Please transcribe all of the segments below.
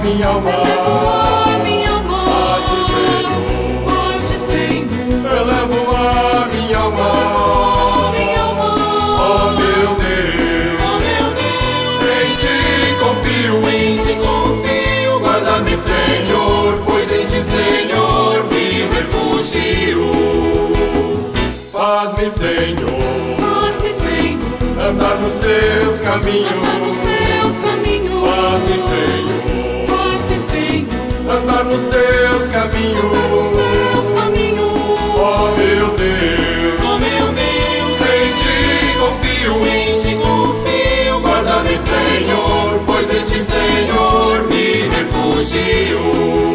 minha alma. Elevo a minha alma A ti, Senhor. a ti, Senhor. Elevo a minha alma. Minha alma, Oh meu Deus, oh meu Deus, em ti confio. em ti confio. Guarda-me, Senhor, pois em ti, Senhor, me refugio. Faz-me, Senhor, Faz-me, Senhor, andar nos teus caminhos. andar nos teus caminhos. Faz-me, Senhor, Faz-me, Senhor, andar nos teus caminhos. andar nos teus caminhos. Oh meu Deus, Oh meu Deus, em ti confio. em ti confio. Guarda-me, Senhor, pois em ti, Senhor, me refugio.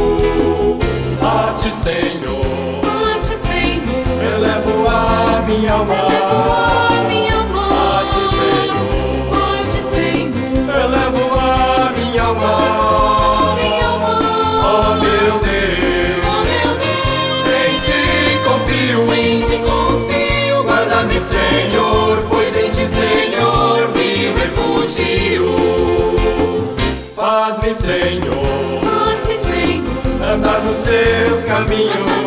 A ti, Senhor, A ti, Senhor, elevo a minha alma. elevo a minha alma. A ti, Senhor, A ti, Senhor, elevo a minha alma. minha alma. Oh meu Deus, Oh meu Deus, em ti confio. em ti confio. Guarda-me, Senhor, pois em ti, Senhor, me refugio. Faz-me, Senhor, Faz-me, Senhor, andar nos teus caminhos. andar